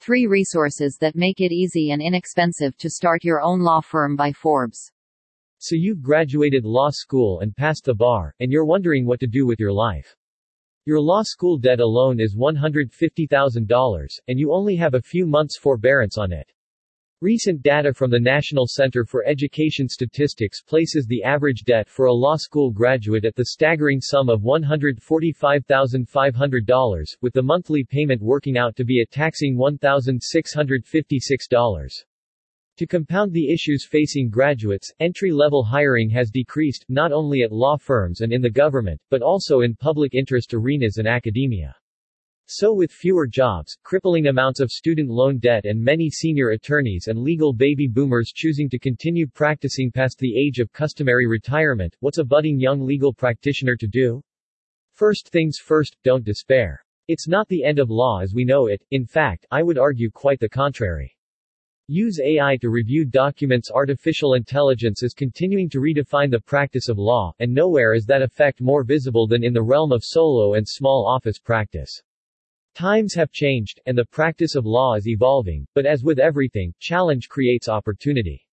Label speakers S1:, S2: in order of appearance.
S1: 3 resources that make it easy and inexpensive to start your own law firm by Forbes.
S2: So you've graduated law school and passed the bar, and you're wondering what to do with your life. Your law school debt alone is $150,000, and you only have a few months forbearance on it. Recent data from the National Center for Education Statistics places the average debt for a law school graduate at the staggering sum of $145,500, with the monthly payment working out to be a taxing $1,656. To compound the issues facing graduates, entry-level hiring has decreased, not only at law firms and in the government, but also in public interest arenas and academia. So with fewer jobs, crippling amounts of student loan debt and many senior attorneys and legal baby boomers choosing to continue practicing past the age of customary retirement, what's a budding young legal practitioner to do? First things first, don't despair. It's not the end of law as we know it, in fact, I would argue quite the contrary. Use AI to review documents. Artificial intelligence is continuing to redefine the practice of law, and nowhere is that effect more visible than in the realm of solo and small office practice. Times have changed, and the practice of law is evolving, but as with everything, challenge creates opportunity.